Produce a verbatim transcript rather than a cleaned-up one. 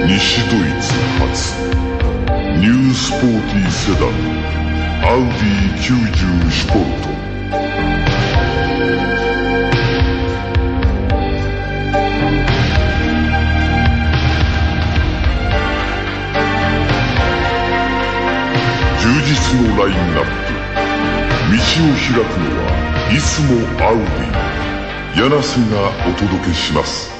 西ドイツ発ニュースポーティーセダンアウディきゅうじゅうシュポルト。充実のラインナップ。道を開くのはいつもアウディ。柳瀬がお届けします。